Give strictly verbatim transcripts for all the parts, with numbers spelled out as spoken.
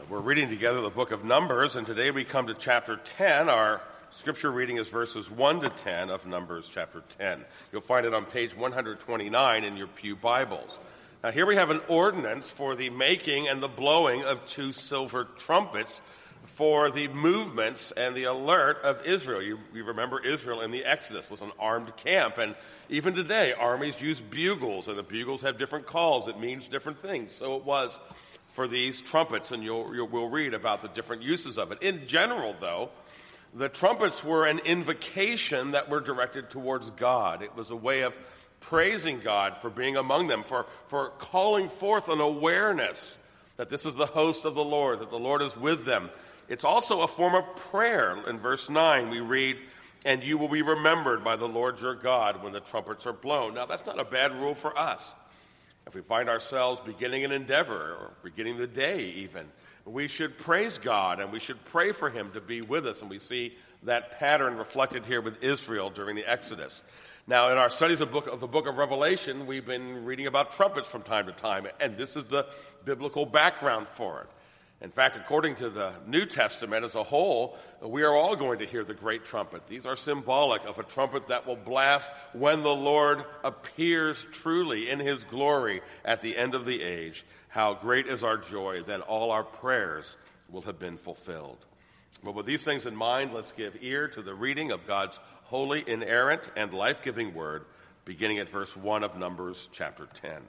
We're reading together the book of Numbers, and today we come to chapter ten. Our scripture reading is verses one to ten of Numbers chapter ten. You'll find it on page one twenty-nine in your pew Bibles. Now here we have an ordinance for the making and the blowing of two silver trumpets for the movements and the alert of Israel. You, you remember Israel in the Exodus was an armed camp, and even today armies use bugles, and the bugles have different calls. It means different things. So it was for these trumpets, and you'll, you'll, we'll read about the different uses of it. In general, though, the trumpets were an invocation that were directed towards God. It was a way of praising God for being among them, for, for calling forth an awareness that this is the host of the Lord, that the Lord is with them. It's also a form of prayer. In verse nine, we read, "And you will be remembered by the Lord your God when the trumpets are blown." Now, that's not a bad rule for us. If we find ourselves beginning an endeavor or beginning the day even, we should praise God and we should pray for him to be with us. And we see that pattern reflected here with Israel during the Exodus. Now, in our studies of, book, of the book of Revelation, we've been reading about trumpets from time to time, and this is the biblical background for it. In fact, according to the New Testament as a whole, we are all going to hear the great trumpet. These are symbolic of a trumpet that will blast when the Lord appears truly in his glory at the end of the age. How great is our joy, then all our prayers will have been fulfilled. But with these things in mind, let's give ear to the reading of God's holy, inerrant, and life-giving word, beginning at verse one of Numbers chapter ten.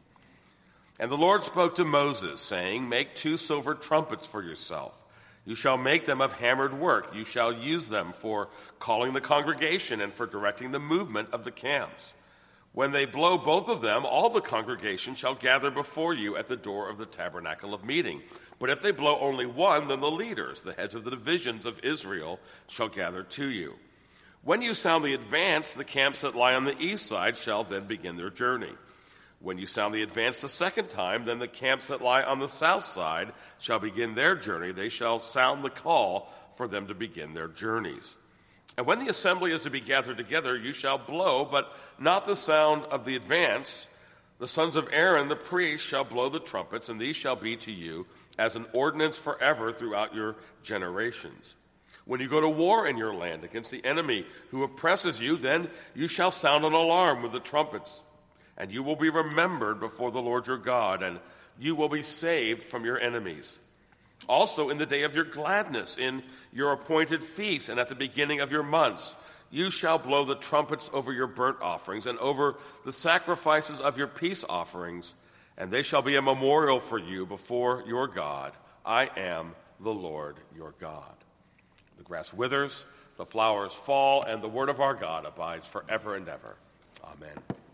"And the Lord spoke to Moses, saying, Make two silver trumpets for yourself. You shall make them of hammered work. You shall use them for calling the congregation and for directing the movement of the camps. When they blow both of them, all the congregation shall gather before you at the door of the tabernacle of meeting. But if they blow only one, then the leaders, the heads of the divisions of Israel, shall gather to you. When you sound the advance, the camps that lie on the east side shall then begin their journey. When you sound the advance the second time, then the camps that lie on the south side shall begin their journey. They shall sound the call for them to begin their journeys. And when the assembly is to be gathered together, you shall blow, but not the sound of the advance. The sons of Aaron, the priest, shall blow the trumpets, and these shall be to you as an ordinance forever throughout your generations. When you go to war in your land against the enemy who oppresses you, then you shall sound an alarm with the trumpets. And you will be remembered before the Lord your God, and you will be saved from your enemies. Also in the day of your gladness, in your appointed feasts, and at the beginning of your months, you shall blow the trumpets over your burnt offerings and over the sacrifices of your peace offerings, and they shall be a memorial for you before your God. I am the Lord your God." The grass withers, the flowers fall, and the word of our God abides forever and ever. Amen.